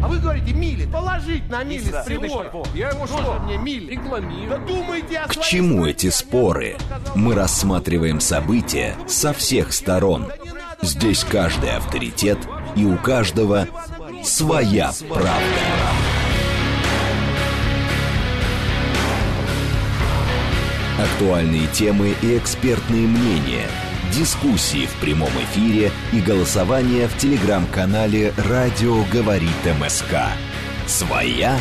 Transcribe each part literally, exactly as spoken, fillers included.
А вы говорите мили. Положить на мили с прибором. Я ему Тоже что? мне мили. Рекламирую. Да думайте о К своей чему стране, эти а не споры? о том, что сказал Мы Путин. рассматриваем события со всех сторон. Здесь каждый авторитет, и у каждого своя правда. Актуальные темы и экспертные мнения, дискуссии в прямом эфире и голосование в телеграм-канале «Радио говорит МСК». Своя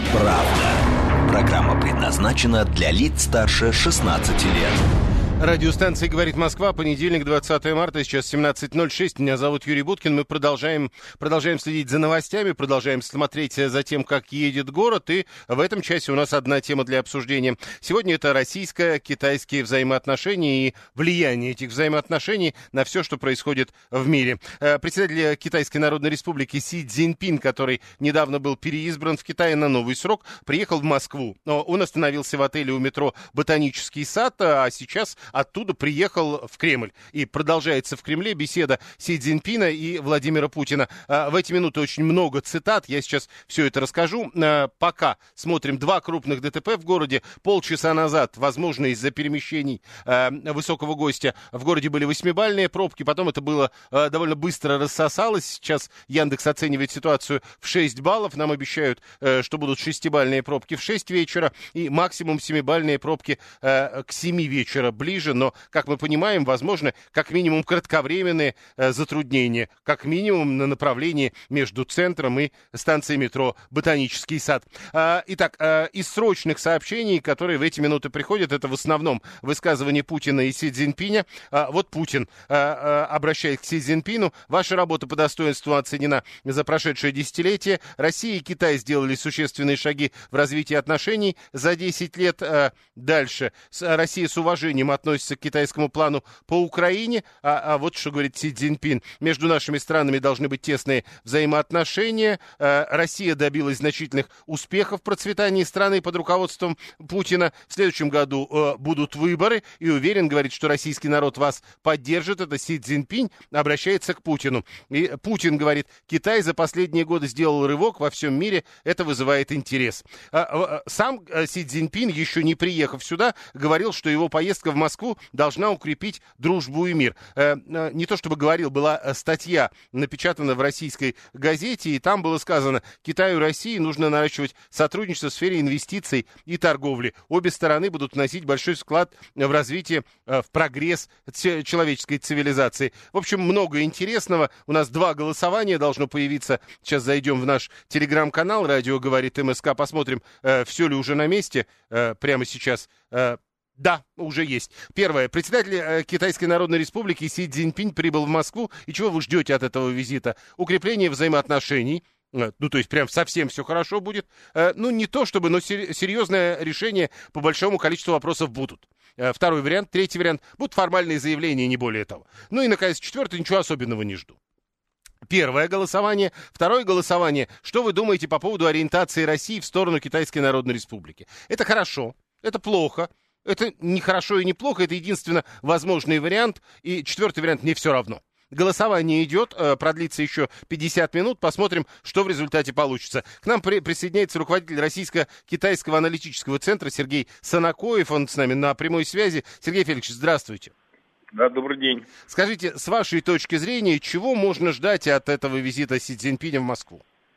правда. Программа предназначена для лиц старше шестнадцати лет. Радиостанция «Говорит Москва», понедельник, двадцатое марта, сейчас семнадцать ноль шесть. Меня зовут Юрий Буткин. Мы продолжаем, продолжаем следить за новостями, продолжаем смотреть за тем, как едет город. И в этом часе у нас одна тема для обсуждения. Сегодня это российско-китайские взаимоотношения и влияние этих взаимоотношений на все, что происходит в мире. Председатель Китайской Народной Республики Си Цзиньпин, который недавно был переизбран в Китае на новый срок, приехал в Москву. Он остановился в отеле у метро «Ботанический сад», а сейчас оттуда приехал в Кремль. И продолжается в Кремле беседа Си Цзиньпина и Владимира Путина. В эти минуты очень много цитат. Я сейчас все это расскажу. Пока смотрим два крупных ДТП в городе. Полчаса назад, возможно, из-за перемещений высокого гостя, в городе были восьмибалльные пробки. Потом это было довольно быстро рассосалось. Сейчас Яндекс оценивает ситуацию в шесть баллов. Нам обещают, что будут шестибалльные пробки в шесть вечера и максимум семибалльные пробки к семи вечера. Ближе. Но, как мы понимаем, возможно, как минимум кратковременные э, затруднения, как минимум на направлении между центром и станцией метро «Ботанический сад». А, итак, а, из срочных сообщений, которые в эти минуты приходят, это в основном высказывание Путина и Си Цзиньпиня. А, вот Путин а, а, обращаясь к Си Цзиньпину: «Ваша работа по достоинству оценена за прошедшее десятилетие. Россия и Китай сделали существенные шаги в развитии отношений за десять лет. А, дальше. С, Россия с уважением относится к китайскому плану по Украине». А, а вот что говорит Си Цзиньпин: «Между нашими странами должны быть тесные взаимоотношения. А, Россия добилась значительных успехов в процветании страны под руководством Путина. В следующем году а, будут выборы. И уверен, говорит, что российский народ вас поддержит». Это Си Цзиньпин обращается к Путину. И Путин говорит: «Китай за последние годы сделал рывок во всем мире. Это вызывает интерес». А, а, сам а, Си Цзиньпин, еще не приехав сюда, говорил, что его поездка в Москву должна укрепить дружбу и мир. Э, э, не то чтобы говорил, была статья напечатана в российской газете, и там было сказано: Китаю и России нужно наращивать сотрудничество в сфере инвестиций и торговли. Обе стороны будут вносить большой вклад в развитие, э, в прогресс ц- человеческой цивилизации. В общем, много интересного. У нас два голосования должно появиться. Сейчас зайдем в наш телеграм-канал «Радио говорит МСК», посмотрим, э, все ли уже на месте э, прямо сейчас. Э, Да, уже есть. Первое. Председатель э, Китайской Народной Республики Си Цзиньпин прибыл в Москву. И чего вы ждете от этого визита? Укрепление взаимоотношений. Э, ну, то есть, прям совсем все хорошо будет. Э, ну, не то чтобы, но сер- серьезное решение по большому количеству вопросов будут. Э, второй вариант. Третий вариант. Будут формальные заявления, не более того. Ну и, наконец, четвертый. Ничего особенного не жду. Первое голосование. Второе голосование. Что вы думаете по поводу ориентации России в сторону Китайской Народной Республики? Это хорошо. Это плохо. Это не хорошо и не плохо, это единственно возможный вариант. И четвертый вариант: мне все равно. Голосование идет, продлится еще пятьдесят минут, посмотрим, что в результате получится. К нам при- присоединяется руководитель Российско-Китайского аналитического центра Сергей Санакоев, он с нами на прямой связи. Сергей Феликсович, здравствуйте. Да, добрый день. Скажите, с вашей точки зрения, чего можно ждать от этого визита Си Цзиньпиня в Москву?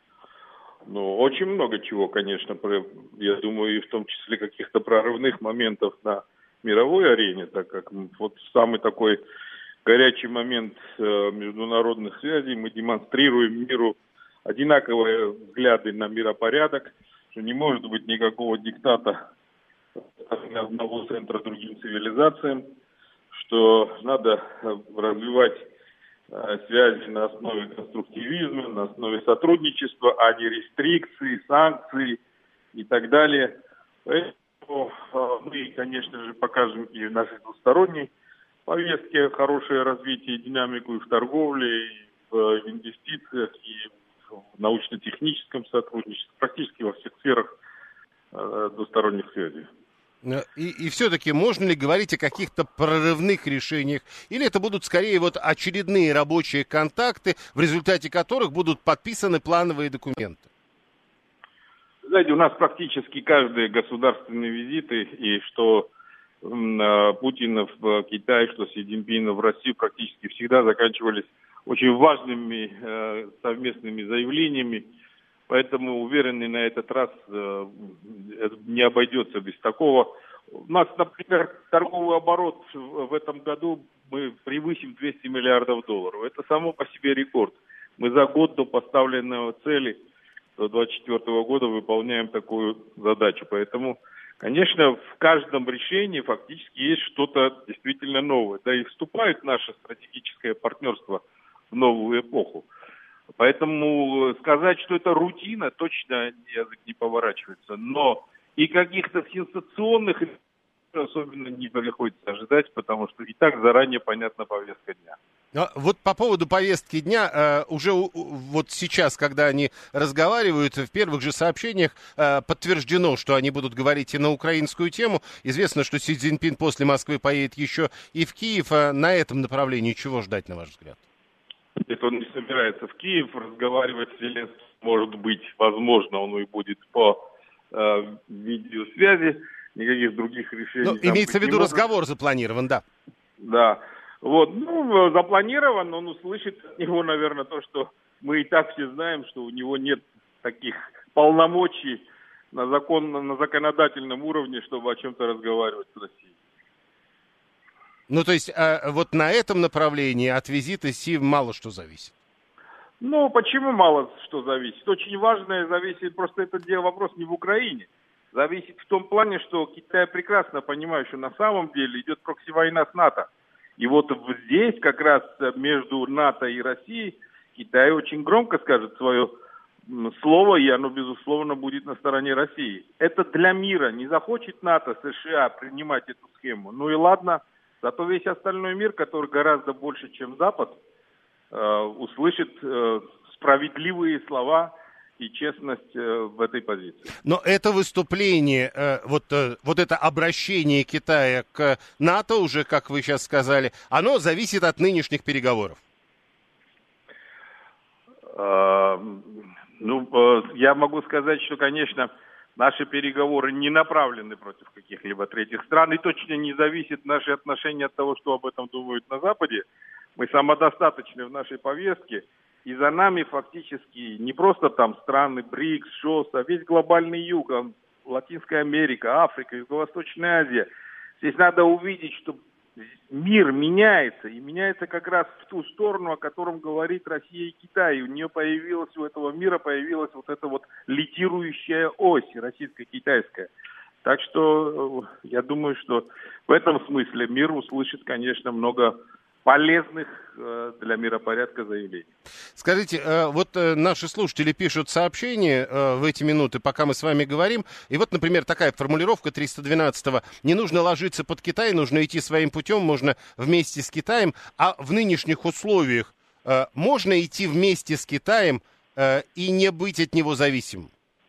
Ну, очень много чего, конечно, я думаю, и в том числе каких-то прорывных моментов на мировой арене, так как вот самый такой горячий момент международных связей, мы демонстрируем миру одинаковые взгляды на миропорядок, что не может быть никакого диктата одного центра другим цивилизациям, что надо развивать связи на основе конструктивизма, на основе сотрудничества, а не рестрикций, санкций и так далее. Поэтому мы, конечно же, покажем и в нашей двусторонней повестке хорошее развитие, динамику и в торговле, и в инвестициях, и в научно-техническом сотрудничестве, практически во всех сферах двусторонних связей. И, и все-таки можно ли говорить о каких-то прорывных решениях? Или это будут скорее вот очередные рабочие контакты, в результате которых будут подписаны плановые документы? знаете, у нас практически каждые государственные визиты, и что Путина в Китай, что Си Цзиньпина в Россию, практически всегда заканчивались очень важными э, совместными заявлениями. Поэтому уверены, на этот раз э, не обойдется без такого. У нас, например, торговый оборот в этом году мы превысим двести миллиардов долларов. Это само по себе рекорд. Мы за год до поставленной цели, до две тысячи двадцать четвёртого года, выполняем такую задачу. Поэтому, конечно, в каждом решении фактически есть что-то действительно новое. Да и вступает наше стратегическое партнерство в новую эпоху. Поэтому сказать, что это рутина, точно язык не поворачивается. Но и каких-то сенсационных особенно не приходится ожидать, потому что и так заранее понятна повестка дня. Вот по поводу повестки дня, э, уже у, вот сейчас, когда они разговаривают, в первых же сообщениях э, подтверждено, что они будут говорить и на украинскую тему. Известно, что Си Цзиньпин после Москвы поедет еще и в Киев. А на этом направлении чего ждать, на ваш взгляд? Это он не собирается в Киев разговаривать с Зеленским. Может быть, возможно, он и будет по э, видеосвязи. Никаких других решений. Ну, имеется в виду разговор запланирован, да. Да. Вот, ну, запланирован, он услышит от него, наверное, то, что мы и так все знаем, что у него нет таких полномочий на, закон, на законодательном уровне, чтобы о чем-то разговаривать с Россией. Ну, то есть, а, вот на этом направлении от визита Си мало что зависит. Ну, почему мало что зависит? Очень важное зависит, просто это дело, вопрос не в Украине. Зависит в том плане, что Китай прекрасно понимает, что на самом деле идет прокси-война с НАТО. И вот здесь как раз между НАТО и Россией Китай очень громко скажет свое слово, и оно, безусловно, будет на стороне России. Это для мира. Не захочет НАТО, США принимать эту схему. Ну и ладно, зато весь остальной мир, который гораздо больше, чем Запад, э, услышит э, справедливые слова и честность э, в этой позиции. Но это выступление, э, вот, э, вот это обращение Китая к НАТО, уже, как вы сейчас сказали, оно зависит от нынешних переговоров. Э, ну, э, я могу сказать, что, конечно, наши переговоры не направлены против каких-либо третьих стран, и точно не зависит наши отношения от того, что об этом думают на Западе. Мы самодостаточны в нашей повестке. И за нами фактически не просто там страны БРИКС, ШОС, а весь глобальный юг, Латинская Америка, Африка, Юго-Восточная Азия. Здесь надо увидеть, что мир меняется, и меняется как раз в ту сторону, о котором говорит Россия и Китай. И у нее появилась, у этого мира появилась вот эта вот литирующая ось российско-китайская. Так что я думаю, что в этом смысле мир услышит, конечно, много полезных э, для миропорядка заявлений. Скажите, э, вот э, наши слушатели пишут сообщения э, в эти минуты, пока мы с вами говорим. И вот, например, такая формулировка триста двенадцатого. Не нужно ложиться под Китай, нужно идти своим путем, можно вместе с Китаем. А в нынешних условиях э, можно идти вместе с Китаем э, и не быть от него зависимым?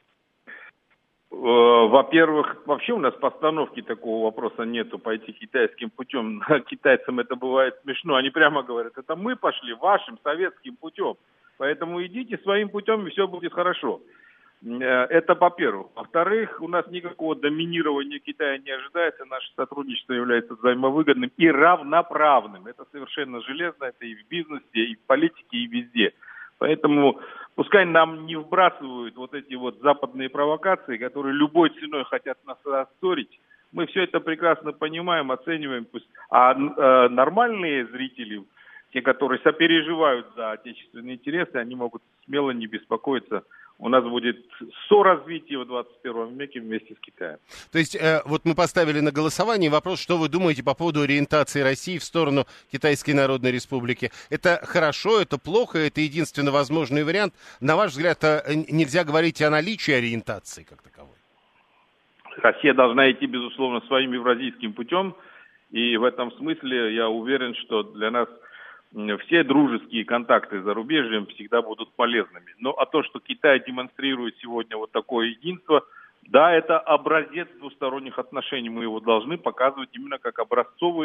Во-первых, вообще у нас постановки такого вопроса нету, пойти китайским путем. Китайцам это бывает смешно. Они прямо говорят, это мы пошли вашим советским путем. Поэтому идите своим путем, и все будет хорошо. Это по-первых. Во-вторых, у нас никакого доминирования Китая не ожидается. Наше сотрудничество является взаимовыгодным и равноправным. Это совершенно железно. Это и в бизнесе, и в политике, и везде. Поэтому пускай нам не вбрасывают вот эти вот западные провокации, которые любой ценой хотят нас рассорить. Мы все это прекрасно понимаем, оцениваем. Пусть... А э, нормальные зрители, те, которые сопереживают за отечественные интересы, они могут смело не беспокоиться. У нас будет соразвитие в двадцать первом веке вместе с Китаем. То есть э, вот мы поставили на голосование вопрос, что вы думаете по поводу ориентации России в сторону Китайской Народной Республики. Это хорошо, это плохо, это единственно возможный вариант. На ваш взгляд, нельзя говорить о наличии ориентации как таковой? Россия должна идти, безусловно, своим евразийским путем. И в этом смысле я уверен, что для нас все дружеские контакты с зарубежьем всегда будут полезными. Ну, а то, что Китай демонстрирует сегодня вот такое единство, да, это образец двусторонних отношений. Мы его должны показывать именно как образцовый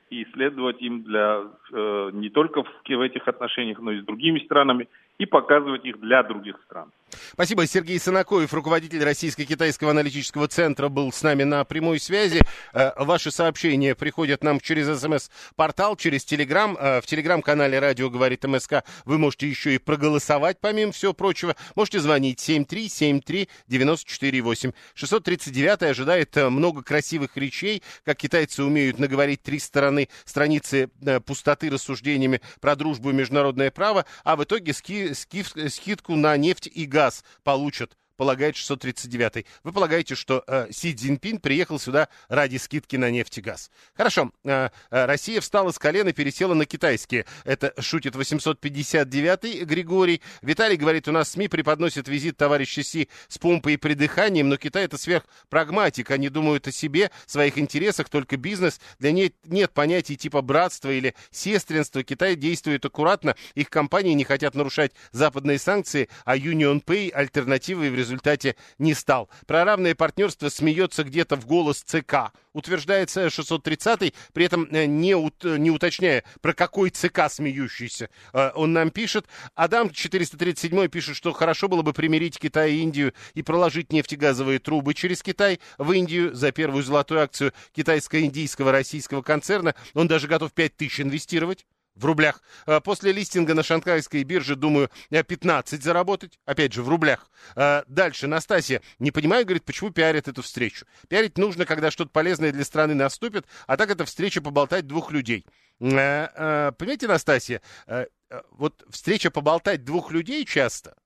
и следовать им для, э, не только в, в этих отношениях, но и с другими странами, и показывать их для других стран. Спасибо. Сергей Санакоев, руководитель Российско-Китайского аналитического центра, был с нами на прямой связи. Ваши сообщения приходят нам через СМС-портал, через Телеграм. В Телеграм-канале «Радио говорит МСК» вы можете еще и проголосовать, помимо всего прочего. Можете звонить семь три семь три девять четыре восемь. шестьсот тридцать девятый ожидает много красивых речей, как китайцы умеют наговорить три стороны страницы пустоты рассуждениями про дружбу и международное право, а в итоге ски, скиф, скидку на нефть и газ получат, полагает шестьсот тридцать девятый. Вы полагаете, что э, Си Цзиньпин приехал сюда ради скидки на нефть и газ? Хорошо. Э, э, Россия встала с колен и пересела на китайские. Это шутит восемьсот пятьдесят девятый Григорий. Виталий говорит, у нас СМИ преподносят визит товарища Си с помпой и придыханием, но Китай это сверхпрагматик. Они думают о себе, своих интересах, только бизнес. Для них нет понятий типа братства или сестринства. Китай действует аккуратно. Их компании не хотят нарушать западные санкции, а UnionPay альтернативой в результате не стал. Про равное партнерство смеется где-то в голос ЦК. Утверждается шестьсот тридцатый, при этом не, ут, не уточняя, про какой ЦК смеющийся. Он нам пишет. Адам четыреста тридцать седьмой пишет, что хорошо было бы примирить Китай и Индию и проложить нефтегазовые трубы через Китай в Индию за первую золотую акцию китайско-индийского российского концерна. Он даже готов пять тысяч инвестировать. В рублях. После листинга на шанхайской бирже, думаю, пятнадцать заработать. Опять же, в рублях. Дальше. Настасья. Не понимаю, говорит, почему пиарят эту встречу. Пиарить нужно, когда что-то полезное для страны наступит, а так это встреча поболтать двух людей. Понимаете, Настасья, вот встреча поболтать двух людей часто,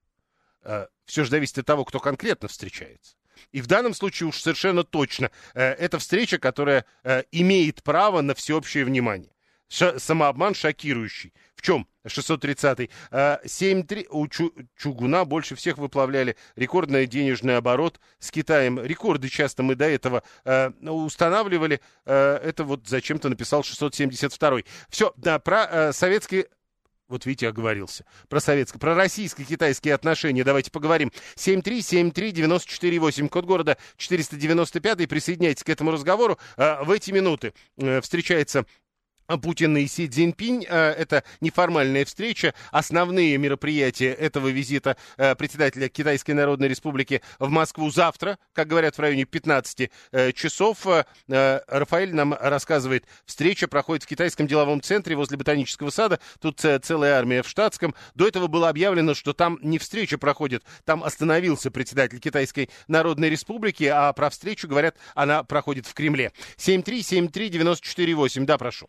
все же зависит от того, кто конкретно встречается. И в данном случае уж совершенно точно это встреча, которая имеет право на всеобщее внимание. Ш- самообман шокирующий. В чем? шестьсот тридцатый. семь три У Чу- Чугуна больше всех выплавляли рекордный денежный оборот с Китаем. Рекорды часто мы до этого э, устанавливали. Э, это вот зачем-то написал шестьсот семьдесят второй. Все, да, про э, советские... Вот видите, оговорился. Про советское, про российско-китайские отношения давайте поговорим. семь три семь три девять четыре восемь, код города четыреста девяносто пять. Присоединяйтесь к этому разговору. Э, в эти минуты э, встречается Путин и Си Цзиньпинь. Это неформальная встреча. Основные мероприятия этого визита председателя Китайской Народной Республики в Москву завтра, как говорят, в районе пятнадцати часов. Рафаэль нам рассказывает, встреча проходит в Китайском деловом центре возле Ботанического сада. Тут целая армия в штатском. До этого было объявлено, что там не встреча проходит, там остановился председатель Китайской Народной Республики, а про встречу, говорят, она проходит в Кремле. семь три семь три девять четыре восемь. Да, прошу.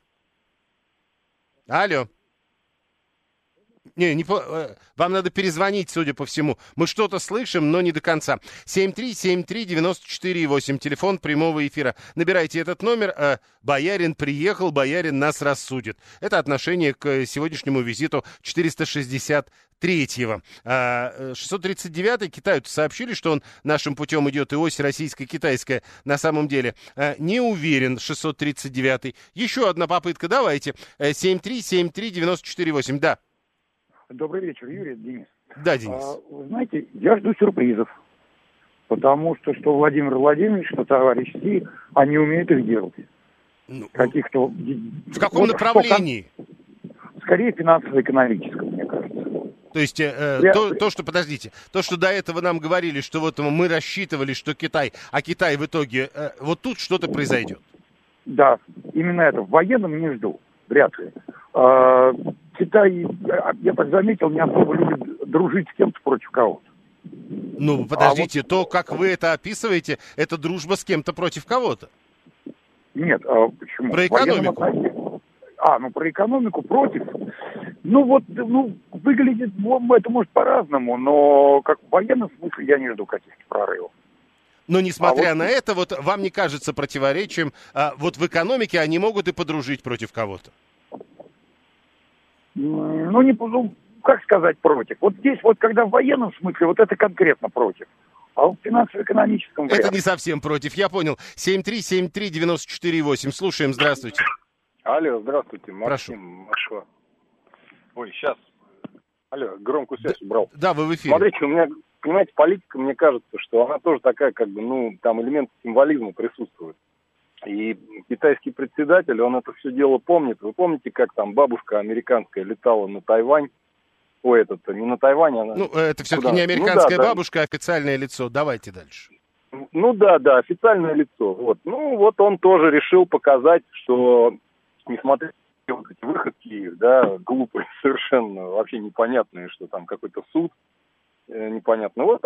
Алло. Не, не по... Вам надо перезвонить, судя по всему. Мы что-то слышим, но не до конца. семь три семь три девять четыре восемь. Телефон прямого эфира. Набирайте этот номер. Э, боярин приехал, боярин нас рассудит. Это отношение к сегодняшнему визиту четыреста шестьдесят третьего. шестьсот тридцать девятый китайцы сообщили, что он нашим путем идет, и ось российско-китайская на самом деле. Не уверен, шестьсот тридцать девятый. Еще одна попытка, давайте. семь три семь три девять четыре восемь, да. Добрый вечер, Юрий, это Денис. Да, Денис. А, вы знаете, я жду сюрпризов, потому что что Владимир Владимирович, что товарищ Си, они умеют их делать. Ну, Каких-то... В каком вот направлении? Что, скорее финансово-экономическом, мне кажется. То есть э, Я... то, то, что, подождите, то, что до этого нам говорили, что вот мы рассчитывали, что Китай, а Китай в итоге, э, вот тут что-то произойдет. Да, именно это. В военном не жду, вряд ли. А, Китай, я, я так заметил, не особо любит дружить с кем-то против кого-то. Ну, подождите, а вот... то, как вы это описываете, это дружба с кем-то против кого-то. Нет, а почему? Про экономику. А, ну про экономику против. Ну вот, ну, выглядит это может по-разному, но как в военном смысле я не жду каких-то прорывов. Но несмотря а вот... на это, вот вам не кажется противоречием, а, вот в экономике они могут и подружить против кого-то? Ну, не, ну, как сказать против? Вот здесь вот, когда в военном смысле, вот это конкретно против. А в финансово-экономическом варианте... Это не совсем против, я понял. семь три семь три девять четыре восемь. Слушаем, здравствуйте. Алло, здравствуйте, Максим, Прошу. Москва. Ой, сейчас. Алло, громкую связь да, убрал. Да, вы в эфире. Смотрите, у меня, понимаете, политика, мне кажется, что она тоже такая, как бы, ну, там элемент символизма присутствует. И китайский председатель, он это все дело помнит. Вы помните, как там бабушка американская летала на Тайвань? Ой, этот, не на Тайвань, она... Ну, это все-таки Куда? не американская ну, да, бабушка, а официальное лицо. Давайте дальше. Ну да, да, официальное лицо. Вот. Ну вот он тоже решил показать, что, несмотря на вот эти выходки, да, глупые совершенно, вообще непонятные, что там какой-то суд э, непонятно. Вот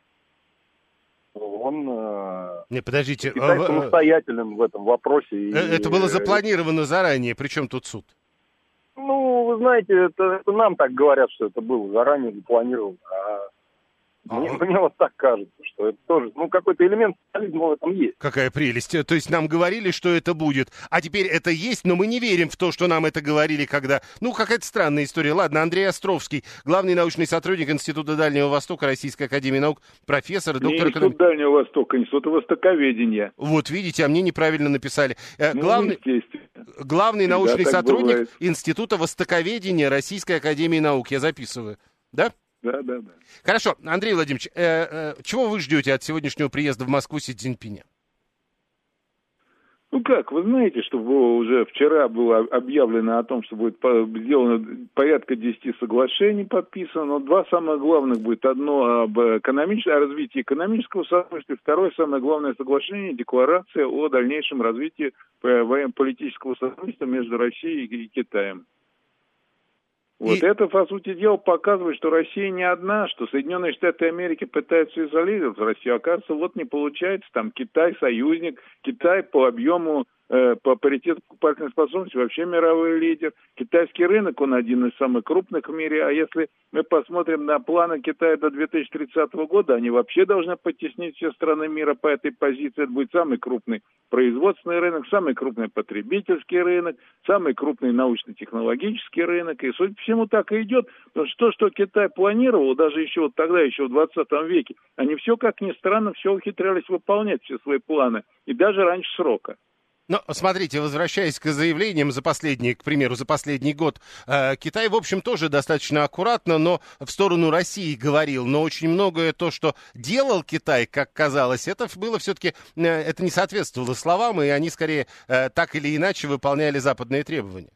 он... Э, Не, подождите. Китай самостоятелен в этом вопросе. И, это было запланировано заранее, причем тут суд? Ну, вы знаете, это, это нам так говорят, что это было заранее запланировано, а мне, А, мне вот так кажется, что это тоже, ну, какой-то элемент социализма в этом есть. Какая прелесть. То есть нам говорили, что это будет, а теперь это есть, но мы не верим в то, что нам это говорили, когда... Ну, какая-то странная история. Ладно, Андрей Островский, главный научный сотрудник Института Дальнего Востока Российской академии наук, профессор, доктор Не экономики. Институт Дальнего Востока, Институт Востоковедения. Вот, видите, а мне неправильно написали. Э, Ну, главный, главный Всегда научный так сотрудник бывает. Института Востоковедения Российской академии наук. Я записываю. Да? Да, да, да. Хорошо, Андрей Владимирович, э, э, чего вы ждете от сегодняшнего приезда в Москву Си Цзиньпиня? Ну как, вы знаете, что уже вчера было объявлено о том, что будет сделано порядка десяти соглашений подписано, но два самых главных будет. Одно об экономическом, о развитии экономического сотрудничества, второе самое главное соглашение, декларация о дальнейшем развитии военно-политического сотрудничества между Россией и Китаем. Вот И... это, по сути дела, показывает, что Россия не одна, что Соединенные Штаты Америки пытаются изолировать Россию. Оказывается, вот не получается, там Китай союзник, Китай по объему, э, по паритету покупательной способности вообще мировой лидер. Китайский рынок, он один из самых крупных в мире, а если мы посмотрим на планы Китая до две тысячи тридцатого года, они вообще должны подтеснить все страны мира по этой позиции. Это будет самый крупный производственный рынок, самый крупный потребительский рынок, самый крупный научно-технологический рынок. И, судя по всему, так и идет. Потому что то, что Китай планировал, даже еще вот тогда, еще в двадцатом веке, они все, как ни странно, все ухитрялись выполнять, все свои планы. И даже раньше срока. Ну, смотрите, возвращаясь к заявлениям за последний, к примеру, за последний год, э, Китай, в общем, тоже достаточно аккуратно, но в сторону России говорил, но очень многое то, что делал Китай, как казалось, это было все-таки, э, это не соответствовало словам, и они скорее э, так или иначе выполняли западные требования.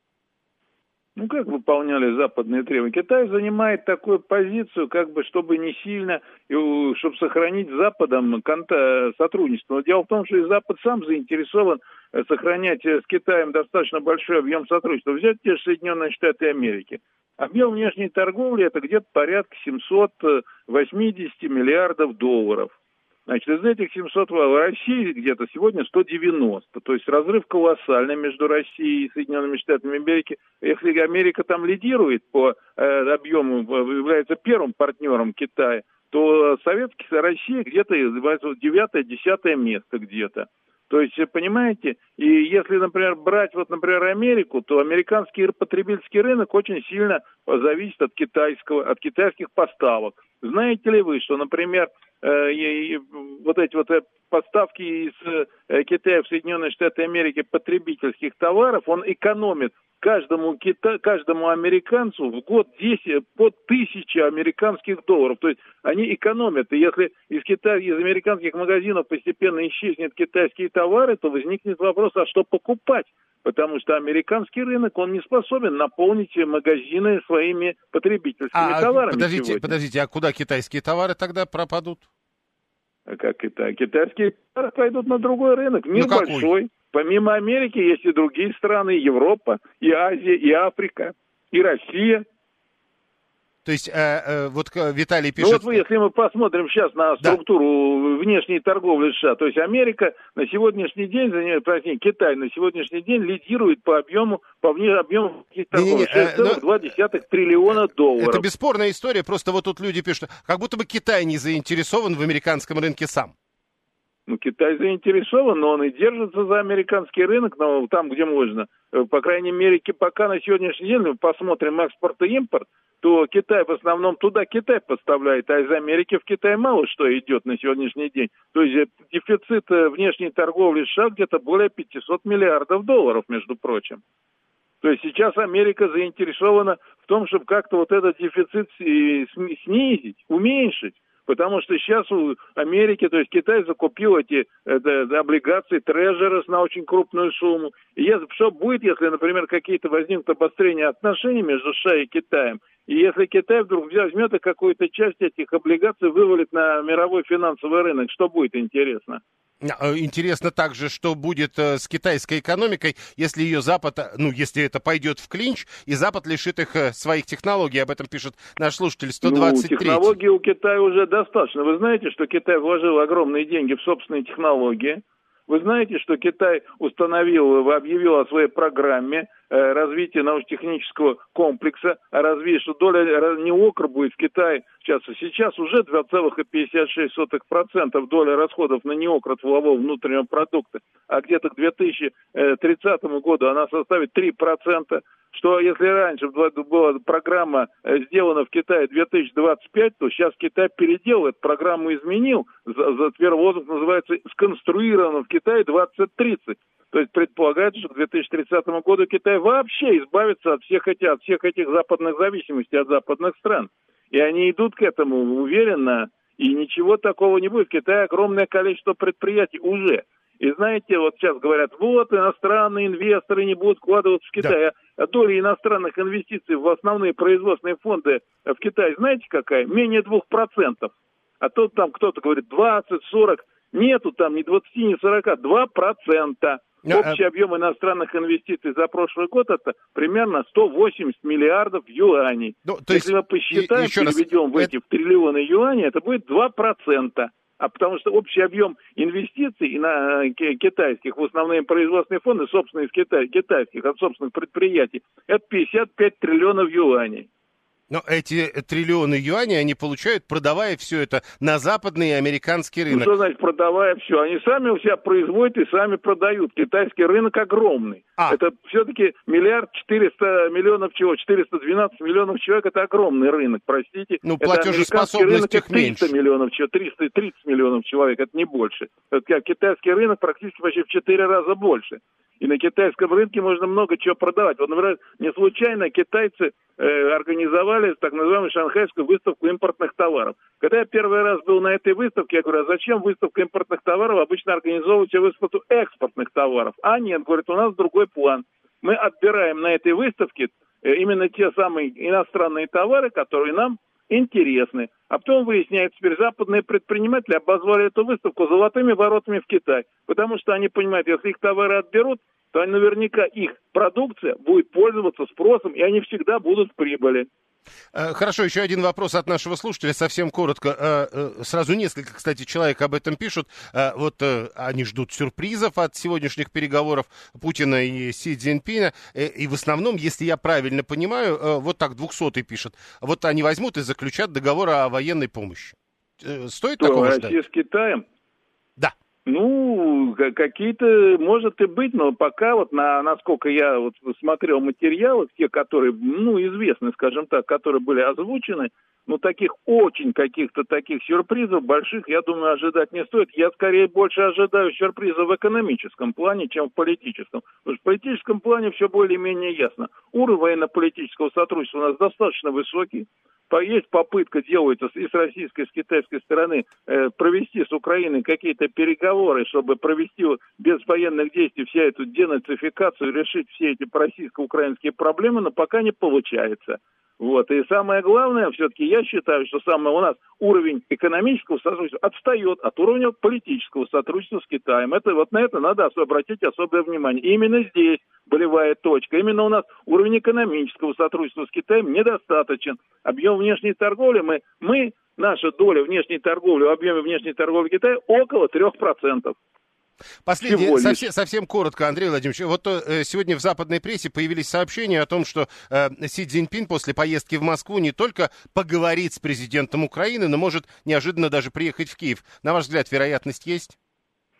Ну, как выполняли западные требования? Китай занимает такую позицию, как бы, чтобы не сильно, чтобы сохранить с Западом сотрудничество. Но дело в том, что и Запад сам заинтересован сохранять с Китаем достаточно большой объем сотрудничества. Взять те же Соединенные Штаты Америки. Объем внешней торговли – это где-то порядка семьсот восемьдесят миллиардов долларов. Значит, из этих семисот в России где-то сегодня сто девяносто. То есть разрыв колоссальный между Россией и Соединенными Штатами Америки. Если Америка там лидирует по э, объему, является первым партнером Китая, то Советская Россия где-то девятое-десятое место где-то. То есть, понимаете, и если, например, брать, вот, например, Америку, то американский потребительский рынок очень сильно зависит от китайского, от китайских поставок. Знаете ли вы, что, например, э, вот эти вот поставки из э, Китая в Соединенные Штаты Америки потребительских товаров, он экономит каждому, кита... каждому американцу в год десять, под тысячу американских долларов. То есть они экономят. И если из Китая, из американских магазинов постепенно исчезнет китайские товары, то возникнет вопрос, а что покупать? Потому что американский рынок, он не способен наполнить магазины своими потребительскими а, товарами. Подождите, сегодня. подождите, а куда китайские товары тогда пропадут? А как Китай? Китайские товары пойдут на другой рынок. Мир ну, большой. Помимо Америки есть и другие страны, и Европа, и Азия, и Африка, и Россия. То есть, э, э, вот Виталий пишет... Ну вот вы, если мы посмотрим сейчас на структуру да. внешней торговли США, то есть Америка на сегодняшний день, простите, Китай на сегодняшний день лидирует по объему, по вне, объему торговли шесть целых два десятых триллиона долларов. Это бесспорная история, просто вот тут люди пишут, как будто бы Китай не заинтересован в американском рынке сам. Ну, Китай заинтересован, но он и держится за американский рынок, но там, где можно. По крайней мере, пока на сегодняшний день мы посмотрим экспорт и импорт, то Китай в основном туда Китай поставляет, а из Америки в Китай мало что идет на сегодняшний день. То есть дефицит внешней торговли США где-то более пятьсот миллиардов долларов, между прочим. То есть сейчас Америка заинтересована в том, чтобы как-то вот этот дефицит снизить, уменьшить. Потому что сейчас у Америки, то есть Китай закупил эти это, облигации Treasuries на очень крупную сумму. И если, что будет, если, например, какие-то возникнут обострения отношений между США и Китаем, и если Китай вдруг возьмет и какую-то часть этих облигаций вывалит на мировой финансовый рынок, что будет, интересно? Интересно также, что будет с китайской экономикой, если ее Запад, ну, если это пойдет в клинч, и Запад лишит их своих технологий. Об этом пишет наш слушатель сто двадцать три. Ну, технологий у Китая уже достаточно. Вы знаете, что Китай вложил огромные деньги в собственные технологии. Вы знаете, что Китай установил, объявил о своей программе э, развития научно-технического комплекса, о развитии, что доля неокр будет в Китае сейчас, сейчас уже два целых пятьдесят шесть сотых процента доля расходов на неокр от валового внутреннего продукта, а где-то к две тысячи тридцатому году она составит три процента. Что если раньше была программа сделана в Китае две тысячи двадцать пять, то сейчас Китай переделал эту программу, изменил. Теперь лозунг называется «Сконструировано в Китае двадцать тридцать». То есть предполагается, что к две тысячи тридцатому году Китай вообще избавится от всех этих, от всех этих западных зависимостей от западных стран. И они идут к этому уверенно, и ничего такого не будет. В Китае огромное количество предприятий уже. И знаете, вот сейчас говорят, вот иностранные инвесторы не будут вкладываться в Китай. Да. А доля иностранных инвестиций в основные производственные фонды в Китае, знаете какая? Менее двух процентов. А тут там кто-то говорит двадцать, сорок. Нету там ни двадцати, ни сорока. два процента. Общий объем иностранных инвестиций за прошлый год это примерно сто восемьдесят миллиардов юаней. Ну, то есть, если мы посчитаем, переведем раз, в эти это... в триллионы юаней, это будет два процента. А потому что общий объем инвестиций на китайских в основные производственные фонды, собственно, из Китай, китайских, от собственных предприятий, это пятьдесят пять триллионов юаней. Но эти триллионы юаней они получают, продавая все это на западный и американский рынок. Ну, что значит продавая все? Они сами у себя производят и сами продают. Китайский рынок огромный. А. Это все-таки миллиард четыреста миллионов чего? четыреста двенадцать миллионов человек. Это огромный рынок, простите. Ну, платежеспособность их меньше. триста миллионов человек, триста тридцать миллионов человек, это не больше. Это, китайский рынок практически почти в четыре раза больше. И на китайском рынке можно много чего продавать. Вот, например, не случайно китайцы э, организовали так называемую шанхайскую выставку импортных товаров. Когда я первый раз был на этой выставке, я говорю, а зачем выставка импортных товаров? Обычно организовывают выставку экспортных товаров. А нет, говорят, у нас другой план. Мы отбираем на этой выставке э, именно те самые иностранные товары, которые нам интересны. А потом выясняется, теперь западные предприниматели обозвали эту выставку золотыми воротами в Китай. Потому что они понимают, если их товары отберут, то наверняка их продукция будет пользоваться спросом, и они всегда будут в прибыли. Хорошо, еще один вопрос от нашего слушателя, совсем коротко. Сразу несколько, кстати, человек об этом пишут. Вот они ждут сюрпризов от сегодняшних переговоров Путина и Си Цзиньпина. И в основном, если я правильно понимаю, вот так двухсотый пишет, вот они возьмут и заключат договор о военной помощи. Стоит Что, такого Россия ждать? С Китаем? Да. Ну, какие-то, может и быть, но пока вот, на, насколько я вот смотрел материалы, те, которые, ну, известны, скажем так, которые были озвучены, ну, таких очень каких-то таких сюрпризов больших, я думаю, ожидать не стоит. Я скорее больше ожидаю сюрпризов в экономическом плане, чем в политическом. Потому что в политическом плане все более-менее ясно. Уровень военно-политического сотрудничества у нас достаточно высокий. Есть попытка, делается и с российской, и с китайской стороны, э, провести с Украиной какие-то переговоры, чтобы провести без военных действий вся эту денацификацию, решить все эти российско-украинские проблемы, но пока не получается. Вот. И самое главное, все-таки я считаю, что самое у нас уровень экономического сотрудничества отстает от уровня политического сотрудничества с Китаем. Это, вот на это надо обратить особое внимание. И именно здесь болевая точка. Именно у нас уровень экономического сотрудничества с Китаем недостаточен. Объем внешней торговли, мы, мы наша доля внешней торговли, в объеме внешней торговли Китая около трех процентов. Последнее, совсем, совсем коротко, Андрей Владимирович. Вот э, сегодня в западной прессе появились сообщения о том, что э, Си Цзиньпин после поездки в Москву не только поговорит с президентом Украины, но может неожиданно даже приехать в Киев. На ваш взгляд, вероятность есть?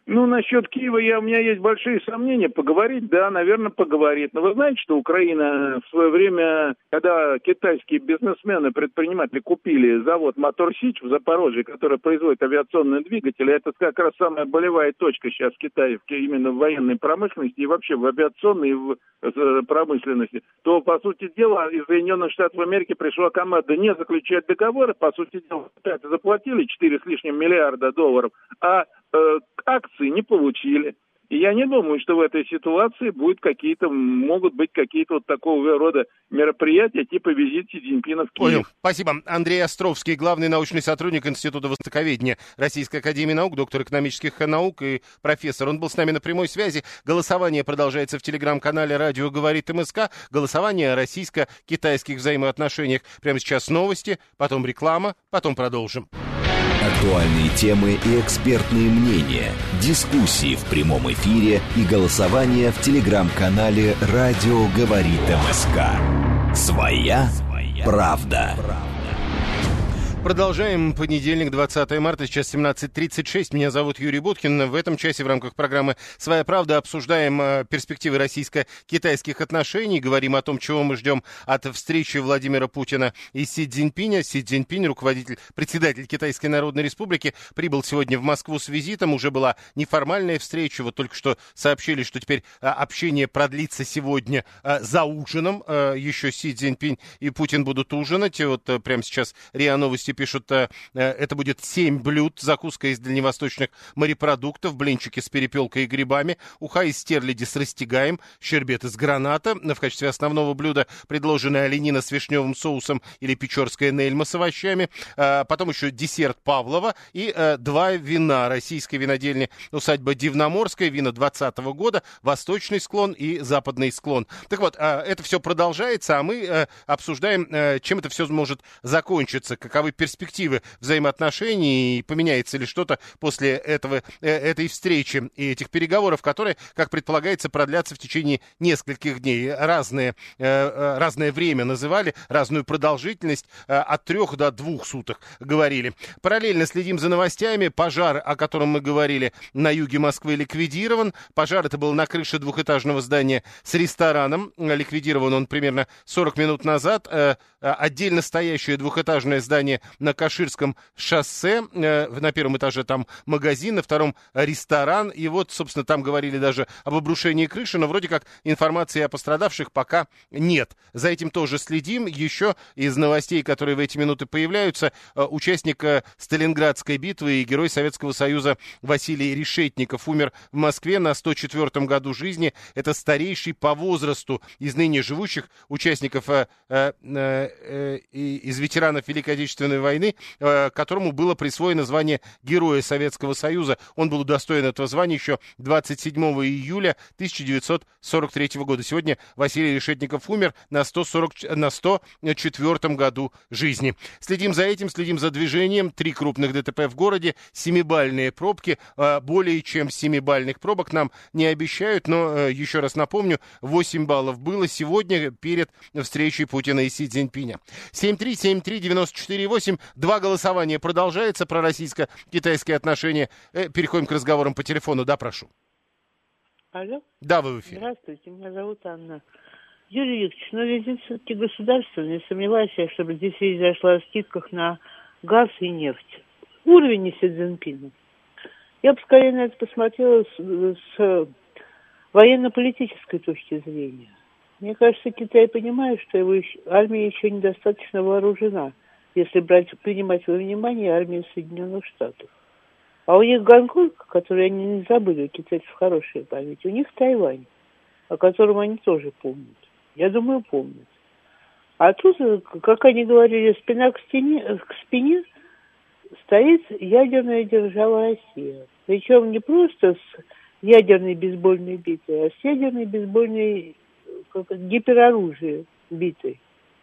Ну, насчет Киева я, у меня есть большие сомнения. Поговорить, да, наверное, поговорит. Но вы знаете, что Украина в свое время, когда китайские бизнесмены, предприниматели купили завод «Мотор Сич» в Запорожье, который производит авиационные двигатели, это как раз самая болевая точка сейчас в Китае, именно в военной промышленности и вообще в авиационной и в промышленности, то, по сути дела, из Соединенных Штатов Америки пришла команда не заключать договоры, по сути дела, опять заплатили четыре с лишним миллиарда долларов, а э, акции не получили. И я не думаю, что в этой ситуации будет какие-то, могут быть какие-то вот такого рода мероприятия, типа визит Си Цзиньпина в Киев. Понял. Спасибо. Андрей Островский, главный научный сотрудник Института востоковедения Российской академии наук, доктор экономических наук и профессор. Он был с нами на прямой связи. Голосование продолжается в телеграм-канале «Радио говорит МСК». Голосование о российско-китайских взаимоотношениях. Прямо сейчас новости, потом реклама, потом продолжим. Актуальные темы и экспертные мнения, дискуссии в прямом эфире и голосование в телеграм-канале «Радио говорит МСК». Своя правда. Продолжаем. Понедельник, двадцатое марта, сейчас семнадцать тридцать шесть. Меня зовут Юрий Буткин. В этом часе в рамках программы «Своя правда» обсуждаем э, перспективы российско-китайских отношений. Говорим о том, чего мы ждем от встречи Владимира Путина и Си Цзиньпиня. Си Цзиньпинь, руководитель, председатель Китайской Народной Республики, прибыл сегодня в Москву с визитом. Уже была неформальная встреча. Вот только что сообщили, что теперь э, общение продлится сегодня э, за ужином. Э, еще Си Цзиньпинь и Путин будут ужинать. И вот э, прямо сейчас РИА Новости пишут, это будет семь блюд, закуска из дальневосточных морепродуктов, блинчики с перепелкой и грибами, уха из стерляди с растягаем, щербет из граната. В качестве основного блюда предложены оленина с вишневым соусом или печорская нельма с овощами. Потом еще десерт Павлова и два вина российской винодельни усадьба Дивноморская, вина двадцатого года, восточный склон и западный склон. Так вот, это все продолжается, а мы обсуждаем, чем это все может закончиться, каковы перспективы взаимоотношений, и поменяется ли что-то после этого, э, этой встречи и этих переговоров, которые, как предполагается, продлятся в течение нескольких дней. Разные, э, разное время называли, разную продолжительность, э, от трех до двух суток говорили. Параллельно следим за новостями. Пожар, о котором мы говорили, на юге Москвы ликвидирован. Пожар это был на крыше двухэтажного здания с рестораном. Ликвидирован он примерно сорок минут назад. Э, отдельно стоящее двухэтажное здание на Каширском шоссе. На первом этаже там магазин, на втором ресторан. И вот, собственно, там говорили даже об обрушении крыши, но вроде как информации о пострадавших пока нет. За этим тоже следим. Еще из новостей, которые в эти минуты появляются, участник Сталинградской битвы и герой Советского Союза Василий Решетников умер в Москве на сто четвёртом году жизни. Это старейший по возрасту из ныне живущих участников, э, э, э, из ветеранов Великой Отечественной войны, которому было присвоено звание Героя Советского Союза. Он был удостоен этого звания еще двадцать седьмого июля тысяча девятьсот сорок третьего года. Сегодня Василий Решетников умер на сто сорок, на сто четвёртом году жизни. Следим за этим, следим за движением. Три крупных ДТП в городе, семибальные пробки. Более чем семибальных пробок нам не обещают, но еще раз напомню, восемь баллов было сегодня перед встречей Путина и Си Цзиньпиня. семь три семь три девяносто четыре восемь. Два голосования продолжается про российско-китайские отношения. Э, переходим к разговорам по телефону. Да, прошу. Алло? Да, вы в эфире. Здравствуйте, меня зовут Анна. Юрий Викторович, ну визит все-таки государственный. Не сомневаюсь я, чтобы здесь речь зашла о скидках на газ и нефть. Уровень Си Цзиньпина. Я бы скорее на это посмотрела с, с военно-политической точки зрения. Мне кажется, Китай понимает, что его еще, армия еще недостаточно вооружена, если брать, принимать во внимание армию Соединенных Штатов. А у них Гонконг, который они не забыли, у китайцев хорошая память, у них Тайвань, о котором они тоже помнят. Я думаю, помнят. А тут, как они говорили, спина к стене, к спине стоит ядерная держава Россия. Причем не просто с ядерной бейсбольной битой, а с ядерной бейсбольной как, гипероружие битой.